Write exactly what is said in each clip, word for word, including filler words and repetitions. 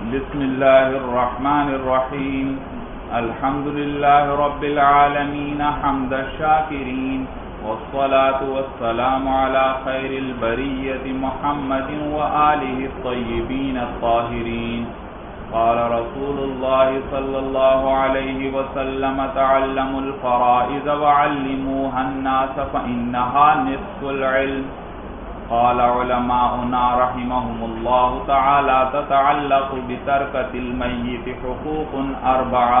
بسم الله الرحمن الرحيم الحمد لله رب العالمين حمد الشاكرين والصلاة والسلام على خير البرية محمد وآله الطيبين الطاهرين قال رسول الله صلى الله عليه وسلم تعلموا الفرائض وعلموها الناس فإنها نصف العلم قال علماؤنا رحمهم الله تعالى تتعلق بتركة الميت حقوق أربعة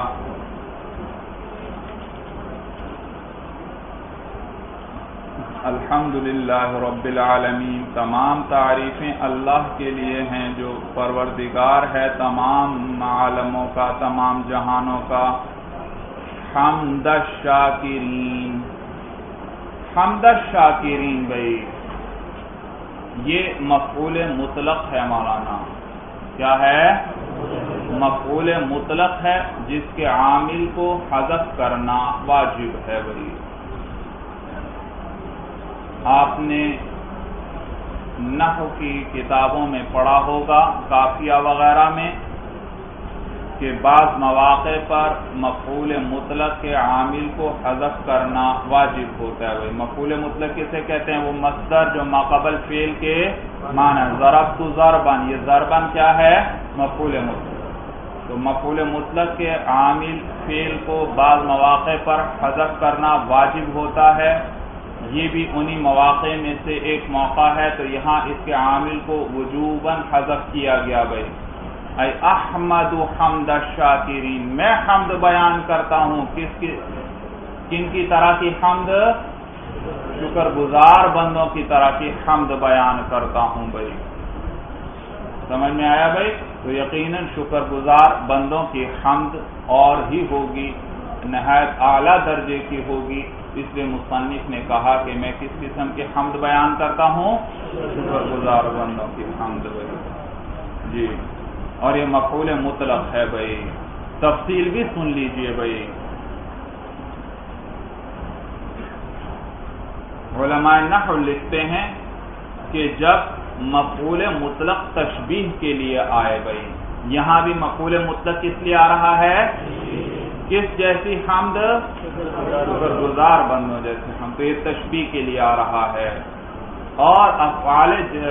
الحمدللہ رب العالمین، تمام تعریفیں اللہ کے لیے ہیں جو پروردگار ہے تمام عالموں کا، تمام جہانوں کا۔ حمد الشاکرین، حمد الشاکرین بھائی یہ مفعول مطلق ہے مولانا۔ کیا ہے؟ مفعول مطلق ہے جس کے عامل کو حذف کرنا واجب ہے بھائی۔ آپ نے نحو کی کتابوں میں پڑھا ہوگا، کافیہ وغیرہ میں، کہ بعض مواقع پر مفعول مطلق کے عامل کو حذف کرنا واجب ہوتا ہے۔ مفعول مطلق کسے کہتے ہیں؟ وہ مصدر جو ما قبل فعل کے معنی، ضربت ضربن، یہ ضربن کیا ہے؟ مفعول مطلق۔ تو مفعول مطلق کے عامل فعل کو بعض مواقع پر حذف کرنا واجب ہوتا ہے، یہ بھی انہی مواقع میں سے ایک موقع ہے، تو یہاں اس کے عامل کو وجوباً حذف کیا گیا بھائی۔ اے احمد حمد الشاکرین، میں حمد بیان کرتا ہوں، کس کی کن کی طرح کی حمد؟ شکر گزار بندوں کی طرح کی حمد بیان کرتا ہوں بھائی۔ سمجھ میں آیا بھائی؟ تو یقیناً شکر گزار بندوں کی حمد اور ہی ہوگی، نہایت اعلیٰ درجے کی ہوگی، اس لیے مصنف نے کہا کہ میں کس قسم کی حمد بیان کرتا ہوں؟ شکر گزار بندوں کی حمد بھائی۔ جی، اور یہ مفعول مطلق ہے بھائی، تفصیل بھی سن لیجئے بھائی۔ علماء نحو لکھتے ہیں کہ جب مفعول مطلق تشبیہ کے لیے آئے بھائی، یہاں بھی مفعول مطلق کس لیے آ رہا ہے؟ کس جیسی حمد؟ شکر گزار بندوں جیسے حمد، تو یہ تشبیہ کے لیے آ رہا ہے، اور افعال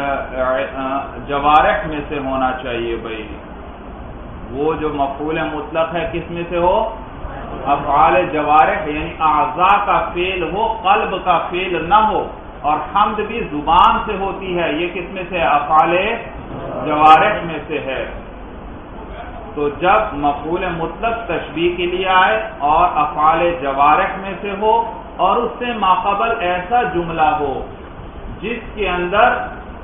جوارح میں سے ہونا چاہیے بھائی۔ وہ جو مفعول مطلق ہے کس میں سے ہو؟ افعال جوارح، یعنی اعضاء کا فعل ہو، قلب کا فعل نہ ہو، اور حمد بھی زبان سے ہوتی ہے، یہ کس میں سے ہے؟ افعال جوارح میں سے ہے۔ تو جب مفعول مطلق تشبیہ کے لیے آئے اور افعال جوارح میں سے ہو، اور اس سے ماقبل ایسا جملہ ہو جس کے اندر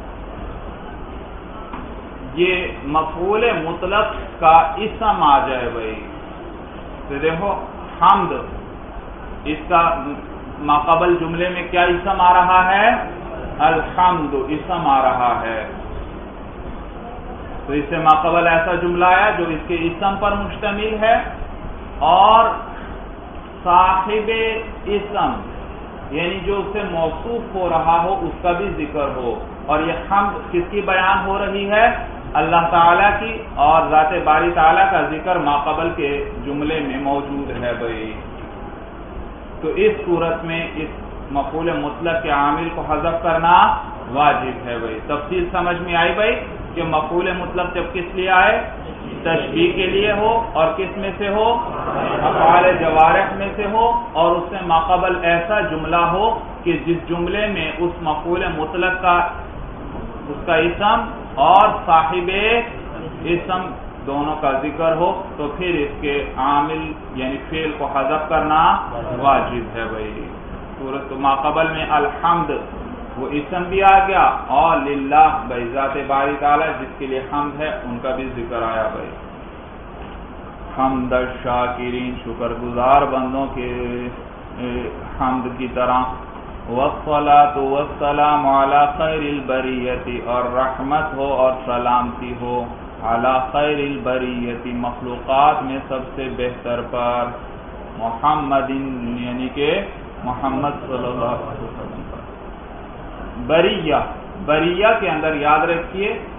یہ مفعول مطلق کا اسم آ جائے بھائی، تو دیکھو حمد، اس کا ماقبل جملے میں کیا اسم آ رہا ہے؟ الحمد اسم آ رہا ہے، تو اس سے ماقبل ایسا جملہ آیا جو اس کے اسم پر مشتمل ہے، اور صاحب اسم یعنی جو اس سے موصوف ہو رہا ہو اس کا بھی ذکر ہو، اور یہ حمد کس کی بیان ہو رہی ہے؟ اللہ تعالیٰ کی، اور ذات باری تعالیٰ کا ذکر ماقبل کے جملے میں موجود ہے بھائی۔ تو اس صورت میں اس مفعول مطلق کے عامل کو حذف کرنا واجب ہے بھائی۔ تفصیل سمجھ میں آئی بھائی کہ مفعول مطلق جب کس لیے آئے؟ تشبیہ کے لیے ہو، اور کس میں سے ہو؟ افعال جوارح میں سے ہو، اور اس سے ماقبل ایسا جملہ ہو کہ جس جملے میں اس مفعول مطلق کا اس کا اسم اور صاحب اسم دونوں کا ذکر ہو، تو پھر اس کے عامل یعنی فعل کو حذف کرنا واجب ہے بھائی۔ صورت ماقبل میں الحمد وہ اسم بھی آ گیا، اور للہ بھائی ذات باری تعالیٰ جس کے لیے حمد ہے ان کا بھی ذکر آیا بھائی۔ حمد الشاکرین، شکر گزار بندوں کے حمد کی طرح۔ والصلاۃ والسلام علی خیر البریۃ، اور رحمت ہو اور سلامتی ہو علی خیر البریۃ، مخلوقات میں سب سے بہتر پر، محمد یعنی کہ محمد صلی اللہ علیہ وسلم پر۔ بریہ، بریہ کے اندر یاد رکھیے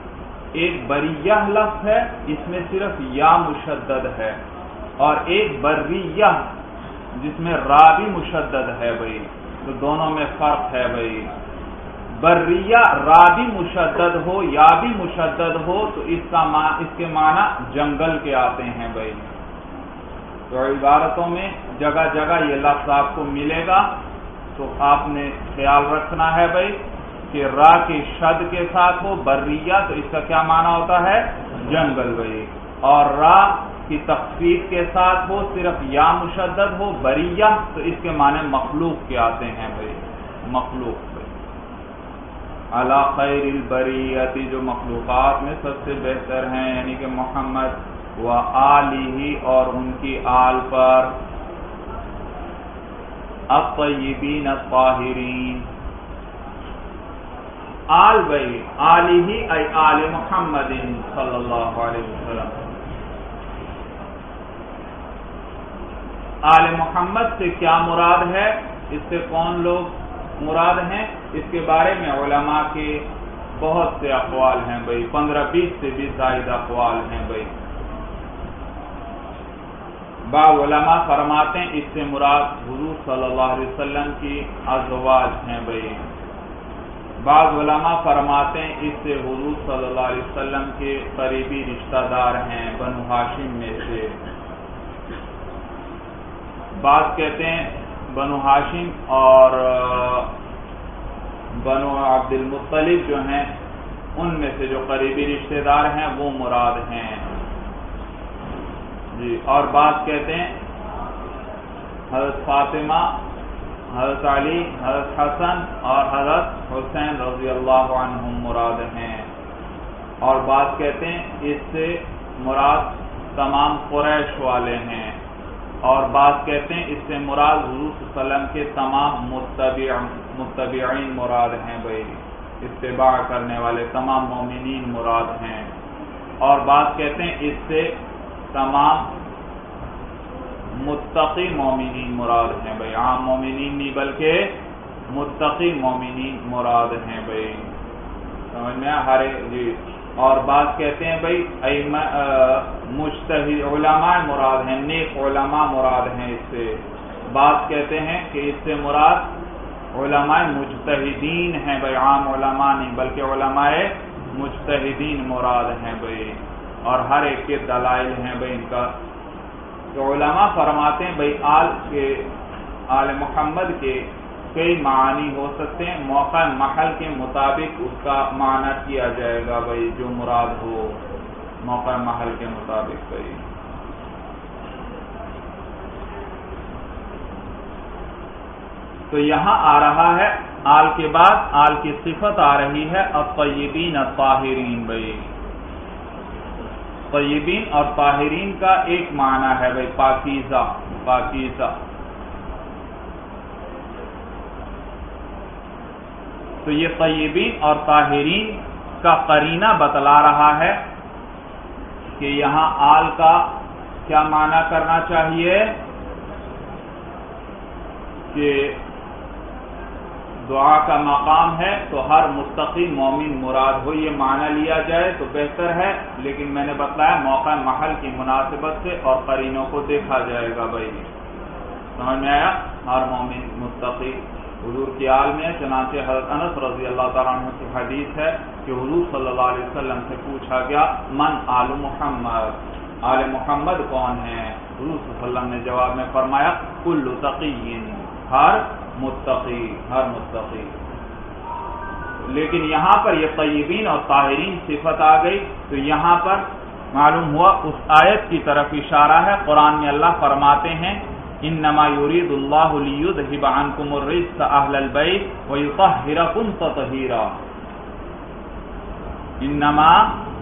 ایک بریہ لفظ ہے، اس میں صرف یا مشدد ہے، اور ایک بریہ جس میں را بھی مشدد ہے بھائی، تو دونوں میں فرق ہے بھائی۔ بریہ را بھی مشدد ہو یا بھی مشدد ہو تو اس کا اس کے معنی جنگل کے آتے ہیں بھائی۔ تو عبارتوں میں جگہ جگہ یہ لفظ آپ کو ملے گا، تو آپ نے خیال رکھنا ہے بھائی کہ را کے شد کے ساتھ ہو بریہ تو اس کا کیا معنی ہوتا ہے؟ جنگل بھائی، اور را کی تخفیف کے ساتھ ہو صرف یا مشدد ہو بریہ تو اس کے معنی مخلوق کے آتے ہیں بھائی، مخلوق بھائی۔ علی خیر البریۃ، جو مخلوقات میں سب سے بہتر ہیں، یعنی کہ محمد و آلہ اور ان کی آل پر، الطیبین الطاہرین، آل بھائی آلہ ای آل محمد صلی اللہ علیہ وسلم۔ آل محمد سے کیا مراد ہے، اس سے کون لوگ مراد ہیں، اس کے بارے میں علماء کے بہت سے اقوال ہیں بھائی، پندرہ بیس سے بھی زائد اقوال ہیں بھائی۔ بعض علماء فرماتے ہیں اس سے مراد حضور صلی اللہ علیہ وسلم کی ازواج ہیں بھائی، بعض علماء فرماتے ہیں اس سے حضور صلی اللہ علیہ وسلم کے قریبی رشتہ دار ہیں بنو ہاشم میں سے، بعض کہتے ہیں بنو ہاشم اور بنو عبد المطلب جو ہیں ان میں سے جو قریبی رشتہ دار ہیں وہ مراد ہیں جی، اور بعض کہتے ہیں حضرت فاطمہ، حضرت علی، حضرت حسن اور حضرت حسین رضی اللہ عنہم مراد ہیں، اور بعض کہتے ہیں اس سے مراد تمام قریش والے ہیں، اور بعض کہتے ہیں اس سے مراد حضور صلی اللہ علیہ وسلم کے تمام متبع متبعین مراد ہیں بھائی، اتباع کرنے والے تمام مومنین مراد ہیں، اور بعض کہتے ہیں اس سے تمام متقی مومنین مراد ہیں بھائی، عام مومنین نہیں بلکہ متقی مومنین مراد ہیں بھائی، سمجھ میں ہر جی، اور بعض کہتے ہیں بھائی مجتہد علماء مراد ہیں، نیک علماء مراد ہیں اس سے، بعض کہتے ہیں کہ اس سے مراد علماء مجتہدین ہیں بھائی، عام علماء نہیں بلکہ علماء مجتہدین مراد ہیں بھائی، اور ہر ایک کے دلائل ہیں بھائی ان کا۔ تو علماء فرماتے ہیں بھائی آل کے آل محمد کے کئی معنی ہو سکتے ہیں، موقع محل کے مطابق اس کا معنی کیا جائے گا بھائی، جو مراد ہو موقع محل کے مطابق بھائی۔ تو یہاں آ رہا ہے آل کے بعد آل کی صفت آ رہی ہے الطیبین الطاہرین بھائی، طیبین اور طاہرین کا ایک معنی ہے بھائی پاکیزہ، پاکیزہ۔ تو یہ طیبین اور طاہرین کا قرینہ بتلا رہا ہے کہ یہاں آل کا کیا معنی کرنا چاہیے کہ دعا کا مقام ہے تو ہر متقی مومن مراد ہو، یہ معنی لیا جائے تو بہتر ہے، لیکن میں نے بتلایا موقع محل کی مناسبت سے اور قرینوں کو دیکھا جائے گا بھائی، سمجھ میں آیا؟ ہر مومن متقی حضور کی آل میں، چنانچہ حضرت انس رضی اللہ تعالیٰ عنہ کی حدیث ہے کہ حضور صلی اللہ علیہ وسلم سے پوچھا گیا من آل محمد، آل محمد کون ہیں؟ حضور صلی اللہ علیہ وسلم نے جواب میں فرمایا کل تقی، ہر متقی، ہر متقی۔ لیکن یہاں پر یہ طیبین اور طاہرین صفت آ گئی تو یہاں پر معلوم ہوا اس آیت کی طرف اشارہ ہے، قرآن میں اللہ فرماتے ہیں انما یرید اللہ لیذھب عنکم الرجس اہل البیت ویطہرکم تطہیرا، انما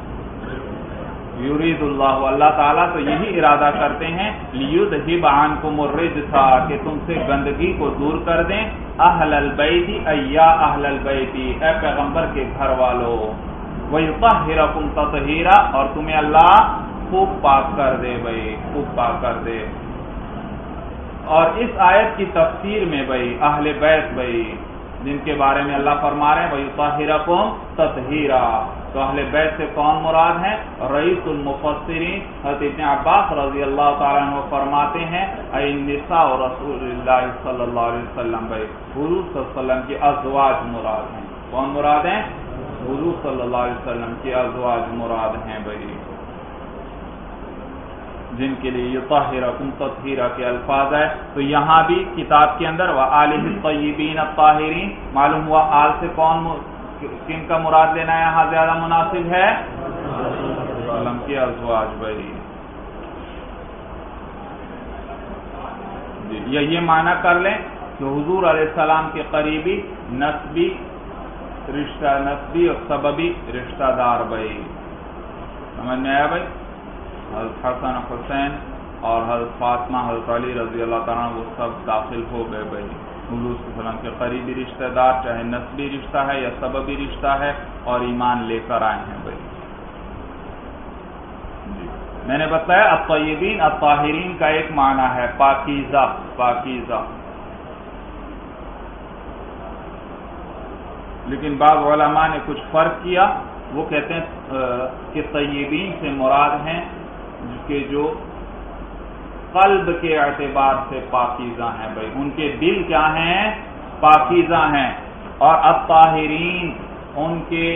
یرید اللہ، اللہ تعالیٰ تو یہی ارادہ کرتے ہیں لیذھب عنکم الرجس، کہ تم سے گندگی کو دور کر دیں، اہل البیت ای یا اہل البیت، اے پیغمبر کے گھر والو، ویطہرکم تطہیرا، اور تمہیں اللہ خوب پاک کر دے بھائی، خوب پاک کر دے۔ اور اس آیت کی تفسیر میں بھائی اہل بیت بھائی جن کے بارے میں اللہ فرما رہے ہیں وَيُطَهِّرَكُمْ تَطْهِيرًا، تو تو اہل بیت سے کون مراد ہیں؟ رئیس المفسرین حضرت ابن عباس رضی اللہ تعالیٰ عنہ فرماتے ہیں النساء رسول اللہ صلی اللہ علیہ وسلم بھائی حضور صلی اللہ علیہ وسلم کی ازواج مراد ہیں. کون مراد ہیں؟ حضور صلی اللہ علیہ وسلم کی ازواج مراد ہیں بھائی، جن کے لیے یطہرکم تطہیرہ کے الفاظ ہے. تو یہاں بھی کتاب کے اندر وآلہ الطیبین الطاہرین، معلوم ہوا آل سے کون کن کا مراد لینا یہاں زیادہ مناسب ہے؟ وسلم کی ازواج بھائی. یا یہ معنی کر لیں کہ حضور علیہ السلام کے قریبی نسبی رشتہ نسبی اور سببی رشتہ دار بھائی. سمجھ میں آیا بھائی؟ حضرت حسن حسین اور حضرت فاطمہ حضرت علی رضی اللہ تعالیٰ وہ سب داخل ہو گئے بھائی حضور صلی اللہ علیہ وسلم کے قریبی رشتہ دار، چاہے نسبی رشتہ ہے یا سببی رشتہ ہے، اور ایمان لے کر آئے ہیں بھائی. جی میں نے بتایا الطیبین الطاہرین کا ایک معنی ہے پاکیزہ، پاکیزہ. لیکن بعض علماء نے کچھ فرق کیا، وہ کہتے ہیں کہ طیبین سے مراد ہیں کہ جو قلب کے اعتبار سے پاکیزہ ہیں بھائی، ان کے دل کیا ہیں؟ پاکیزہ ہیں. اور الطاہرین ان کے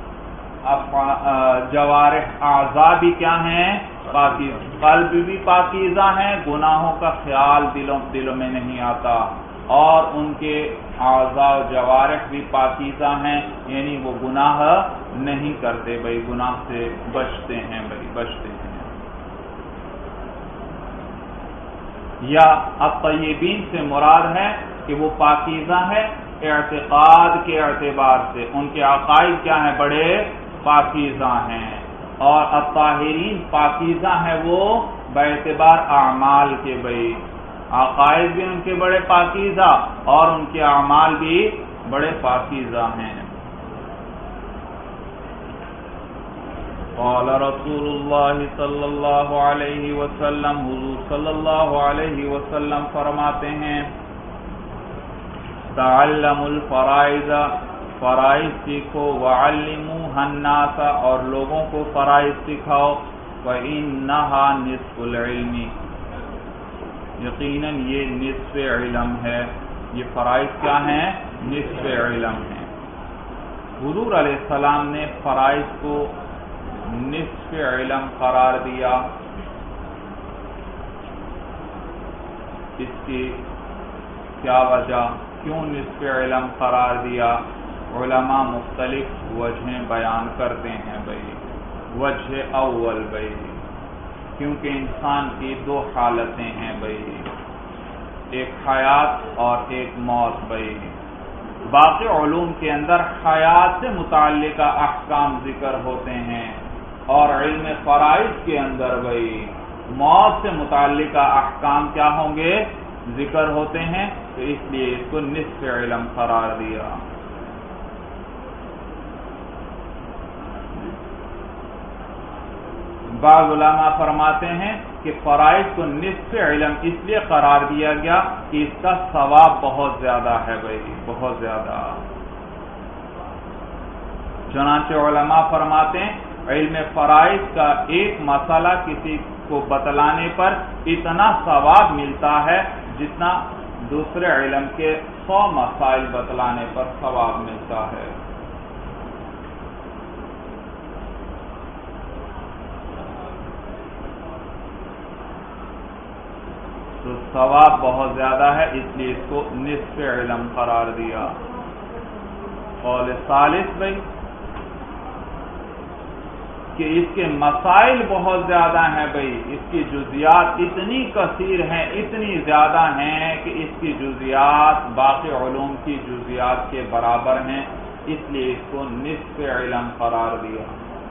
جوارح اعضاء بھی کیا ہیں؟ پاکیزہ. قلب بھی پاکیزہ ہیں، گناہوں کا خیال دلوں دلوں میں نہیں آتا، اور ان کے اعضاء و جوارح بھی پاکیزہ ہیں، یعنی وہ گناہ نہیں کرتے بھائی، گناہ سے بچتے ہیں بھائی، بچتے ہیں. یا الطیبین سے مراد ہے کہ وہ پاکیزہ ہے اعتقاد کے اعتبار سے، ان کے عقائد کیا ہیں؟ بڑے پاکیزہ ہیں. اور الطاہرین پاکیزہ ہیں وہ باعتبار اعمال کے بھائی، عقائد بھی ان کے بڑے پاکیزہ اور ان کے اعمال بھی بڑے پاکیزہ ہیں. قال رسول اللہ صلی اللہ علیہ وسلم، حضور صلی اللہ علیہ وسلم فرماتے ہیں تعلموا الفرائض، فرائض سیکھو، وعلموها الناس، اور لوگوں کو فرائض سکھاؤ، فإنها نصف العلم، یقیناً یہ نصف علم ہے. یہ فرائض کیا ہیں؟ نصف علم ہیں. حضور علیہ السلام نے فرائض کو نصف علم قرار دیا. اس کی کیا وجہ، کیوں نصف علم قرار دیا؟ علماء مختلف وجہیں بیان کرتے ہیں بھائی. وجہ اول بھائی، کیونکہ انسان کی دو حالتیں ہیں بھائی، ایک حیات اور ایک موت بھائی. باقی علوم کے اندر حیات سے متعلقہ احکام ذکر ہوتے ہیں، اور علم فرائض کے اندر بھائی موت سے متعلقہ احکام کیا ہوں گے؟ ذکر ہوتے ہیں. تو اس لیے اس کو نصف علم قرار دیا. بعض علماء فرماتے ہیں کہ فرائض کو نصف علم اس لیے قرار دیا گیا کہ اس کا ثواب بہت زیادہ ہے بھائی، بہت زیادہ. چنانچہ علماء فرماتے ہیں علم فرائض کا ایک مسئلہ کسی کو بتلانے پر اتنا ثواب ملتا ہے جتنا دوسرے علم کے سو مسائل بتلانے پر ثواب ملتا ہے. تو ثواب بہت زیادہ ہے، اس لیے اس کو نصف علم قرار دیا. قول ثالث بھائی کہ اس کے مسائل بہت زیادہ ہیں بھائی، اس کی جزیات اتنی کثیر ہیں، اتنی زیادہ ہیں کہ اس کی جزیات باقی علوم کی جزیات کے برابر ہیں، اس لیے اس کو نصف علم قرار دیا.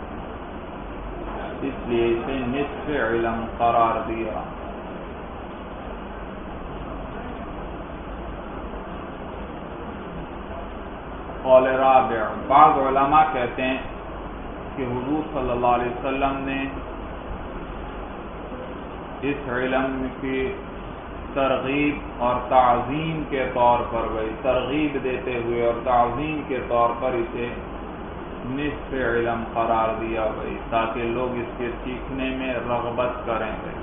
اس لیے اسے نصف علم قرار دیا. قول رابع، بعض علماء کہتے ہیں کہ حضور صلی اللہ علیہ وسلم نے اس علم کی ترغیب اور تعظیم کے طور پر بھائی ترغیب دیتے ہوئے اور تعظیم کے طور پر اسے نصف علم قرار دیا بھائی، تاکہ لوگ اس کے سیکھنے میں رغبت کریں بھائی،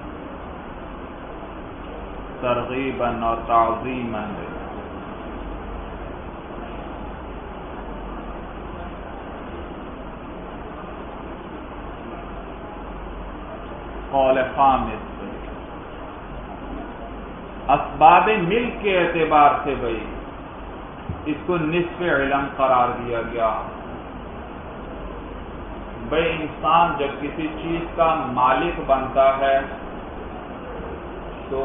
ترغیباً اور تعظیماً بھائی۔ قول خامس، اسباب ملک کے اعتبار سے بھائی اس کو نصف علم قرار دیا گیا۔ بھائی انسان جب کسی چیز کا مالک بنتا ہے تو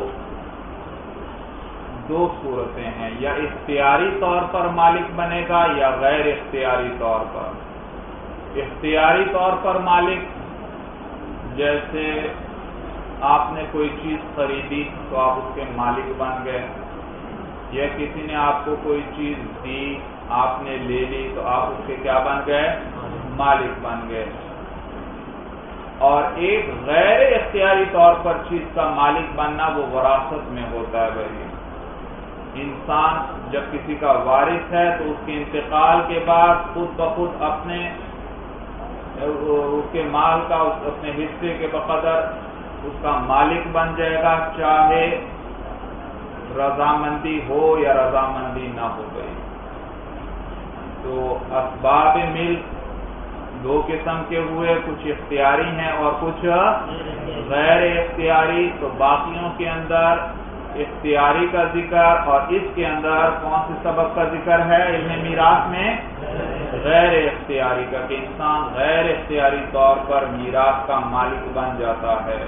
دو صورتیں ہیں، یا اختیاری طور پر مالک بنے گا یا غیر اختیاری طور پر۔ اختیاری طور پر مالک، جیسے آپ نے کوئی چیز خریدی تو آپ اس کے مالک بن گئے، یا کسی نے آپ کو کوئی چیز دی آپ نے لے لی تو آپ اس کے کیا بن گئے؟ مالک بن گئے۔ اور ایک غیر اختیاری طور پر چیز کا مالک بننا وہ وراثت میں ہوتا ہے بھائی۔ انسان جب کسی کا وارث ہے تو اس کے انتقال کے بعد خود بخود اپنے اس کے مال کا اپنے حصے کے بقدر اس کا مالک بن جائے گا، چاہے رضامندی ہو یا رضامندی نہ ہو گئی۔ تو اسباب ملک دو قسم کے ہوئے، کچھ اختیاری ہیں اور کچھ غیر اختیاری۔ تو باقیوں کے اندر اختیاری کا ذکر اور اس کے اندر کون سے سبب کا ذکر ہے علم میراث میں؟ غیر اختیاری کا، کہ انسان غیر اختیاری طور پر میراث کا مالک بن جاتا ہے۔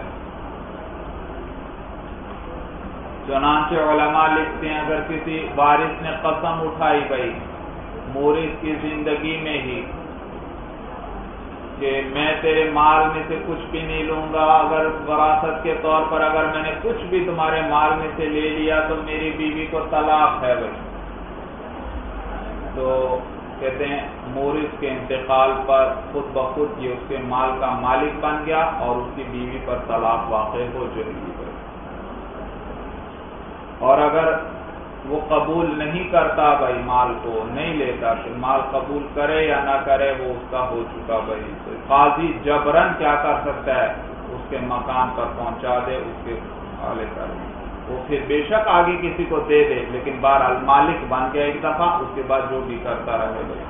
چنانچہ علماء لکھتے ہیں اگر کسی وارث نے قسم اٹھائی بھائی مورث کی زندگی میں ہی کہ میں تیرے مال میں سے کچھ بھی نہیں لوں گا، اگر وراثت کے طور پر اگر میں نے کچھ بھی تمہارے مال میں سے لے لیا تو میری بیوی کو طلاق ہے بھائی، تو کہتے ہیں مورث کے انتقال پر خود بخود یہ اس کے مال کا مالک بن گیا اور اس کی بیوی پر طلاق واقع ہو جائے گی۔ اور اگر وہ قبول نہیں کرتا بھائی مال کو، نہیں لیتا، کہ مال قبول کرے یا نہ کرے وہ اس کا ہو چکا بھائی، تو قاضی جبرن کیا کر سکتا ہے؟ اس کے مکان پر پہنچا دے، اس کے حوالے کر دے، وہ پھر بے شک آگے کسی کو دے دے، لیکن بہرحال مالک بن گیا ایک دفعہ، اس کے بعد جو بھی کرتا رہے بھائی۔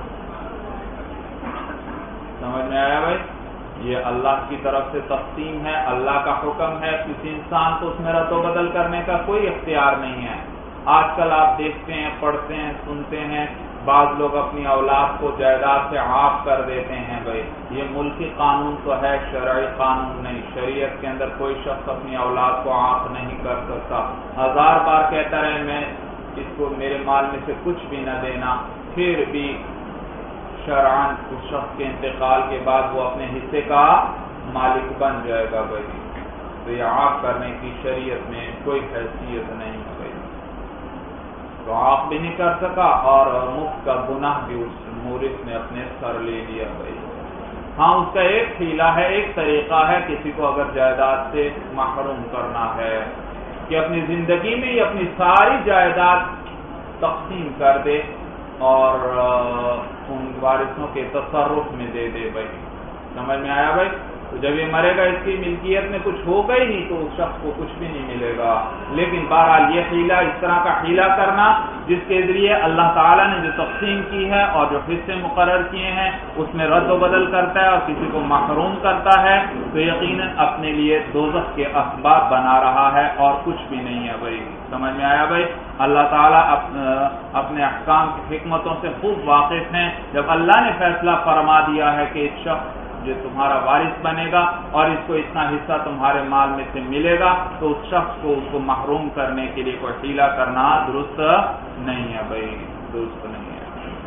سمجھ میں آیا بھائی؟ یہ اللہ کی طرف سے تقسیم ہے، اللہ کا حکم ہے، کسی انسان کو اس میں رد و بدل کرنے کا کوئی اختیار نہیں ہے۔ آج کل آپ دیکھتے ہیں، پڑھتے ہیں، سنتے ہیں، بعض لوگ اپنی اولاد کو جائیداد سے عاق کر دیتے ہیں بھائی، یہ ملکی قانون تو ہے، شرعی قانون نہیں۔ شریعت کے اندر کوئی شخص اپنی اولاد کو عاق نہیں کر سکتا۔ ہزار بار کہتا رہے میں اس کو میرے مال میں سے کچھ بھی نہ دینا، پھر بھی شرعاً اس شخص کے انتقال کے بعد وہ اپنے حصے کا مالک بن جائے گا بھائی۔ تو یہ عاق کرنے کی شریعت میں کوئی حیثیت نہیں ہے بھائی، تو عاق بھی نہیں کر سکا اور مفت کا گناہ بھی اس مورث نے اپنے سر لے لیا بھائی۔ ہاں اس کا ایک حیلہ ہے، ایک طریقہ ہے، کسی کو اگر جائیداد سے محروم کرنا ہے کہ اپنی زندگی میں ہی اپنی ساری جائیداد تقسیم کر دے اور ان وارثوں کے تصرف میں دے دے بھائی۔ سمجھ میں آیا بھائی؟ تو جب یہ مرے گا اس کی ملکیت میں کچھ ہوگا ہی نہیں تو اس شخص کو کچھ بھی نہیں ملے گا۔ لیکن بہرحال یہ حیلہ، اس طرح کا حیلہ کرنا جس کے ذریعے اللہ تعالیٰ نے جو تقسیم کی ہے اور جو حصے مقرر کیے ہیں اس میں رد و بدل کرتا ہے اور کسی کو محروم کرتا ہے، تو یقیناً اپنے لیے دوزخ کے اسباب بنا رہا ہے اور کچھ بھی نہیں ہے بھائی۔ سمجھ میں آیا بھائی؟ اللہ تعالیٰ اپنے احکام کی حکمتوں سے خوب واقف ہیں۔ جب اللہ نے فیصلہ فرما دیا ہے کہ ایک شخص جو تمہارا وارث بنے گا اور اس کو اتنا حصہ تمہارے مال میں سے ملے گا، تو اس شخص کو اس کو محروم کرنے کے لیے کوئی حیلہ کرنا درست نہیں ہے بھائی، درست نہیں ہے۔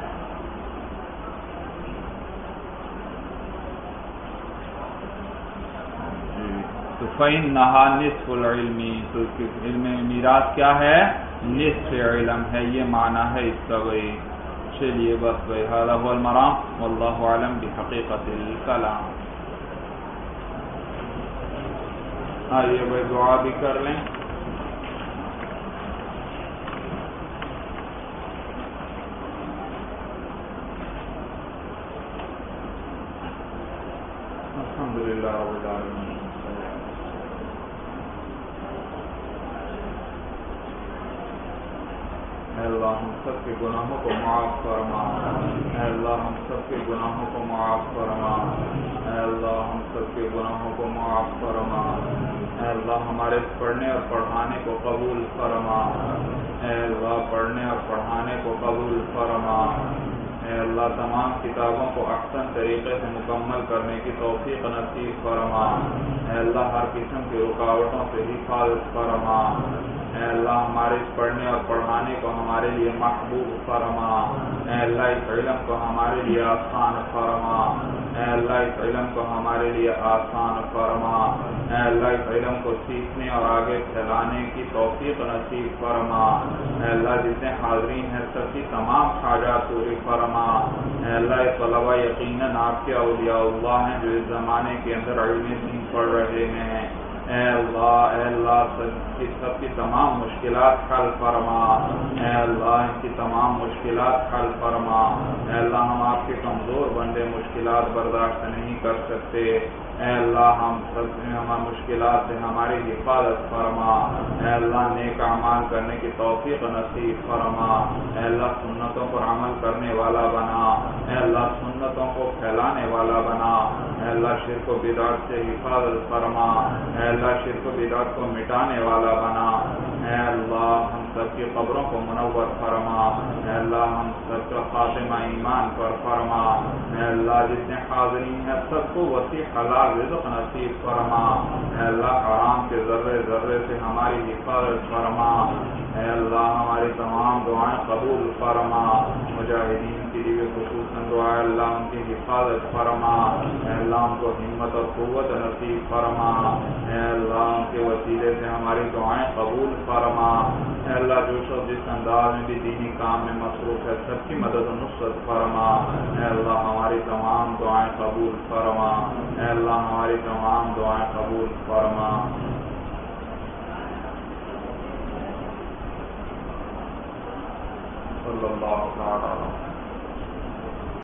تو فَإِنَّهَا نِصْفُ الْعِلْمِ، تو علم میراث کیا ہے؟ نصف علم ہے، یہ معنی ہے اس کا بھائی۔ چلیے بس بھائی، هذا هو المرام واللہ اعلم بحقیقت الکلام۔ آئیے بھائی دعا بھی کر لیں۔ الحمدللہ رب العالمین۔ اے اللہ ہم سب کے گناہوں کو معاف فرما، اے اللہ ہم سب کے گناہوں کو معاف فرما، اے اللہ ہم سب کے گناہوں کو معاف فرما، اے اللہ ہمارے پڑھنے اور پڑھانے کو قبول فرما، اے اللہ پڑھنے اور پڑھانے کو قبول فرما، اے اللہ تمام کتابوں کو احسن طریقے سے مکمل کرنے کی توفیق نصیب فرما، اے اللہ ہر قسم کی رکاوٹوں سے حفاظت فرما، اے اللہ ہمارے اس پڑھنے اور پڑھانے کو ہمارے لیے محبوب فرما، اے اللہ اس علم کو ہمارے لیے آسان فرما، اے اللہ اس علم کو ہمارے لیے آسان فرما، اے اللہ اس علم کو سیکھنے اور آگے پھیلانے کی توفیق نصیب فرما، اے اللہ جتنے حاضرین ہیں سب کی تمام حاجات پوری فرما، اے اللہ یہ طلبہ یقیناً آپ کے اولیاء اللہ ہیں جو اس زمانے کے اندر علم دین پڑھ رہے ہیں، اے اللہ اے اللہ سب کی سب کی تمام مشکلات حل فرما، اے اللہ ان کی تمام مشکلات حل فرما، اے اللہ ہم آپ کے کمزور بندے مشکلات برداشت نہیں کر سکتے، اے اللہ ہم سب ہماری مشکلات سے ہماری حفاظت فرما، اے اللہ نیک اعمال کرنے کی توفیق نصیب فرما، اے اللہ سنتوں پر عمل کرنے والا بنا، اے اللہ سنتوں کو پھیلانے والا بنا، اے اللہ شرک و بدعت سے حفاظت فرما، اے اللہ شرک و بدعت کو مٹانے والا بنا، اے اللہ ہم سب کی قبروں کو منور فرما، اے اللہ ہم سب کا خاتمہ ایمان پر فرما، اے اللہ جتنے حاضرین ہیں سب کو وسیع حلال رزق نصیب فرما، اے اللہ حرام کے ذرے ذرے سے ہماری حفاظت فرما، اے اللہ ہماری تمام دعائیں قبول فرما، مجاہدین کے لیے خصوصاً دعائیں اللہ ان کی حفاظت فرما، اے اللہ ان کو ہمت اور قوت نصیب فرما، اے اللہ ان کے وسیلے سے ہماری دعائیں قبول فرما، اے اللہ جو شخص جس انداز میں بھی دینی کام میں مصروف ہے سب کی مدد و نصرت فرما، اے اللہ ہماری تمام دعائیں قبول فرما، اے اللہ ہماری تمام دعائیں قبول فرما۔ صلی اللہ تعالی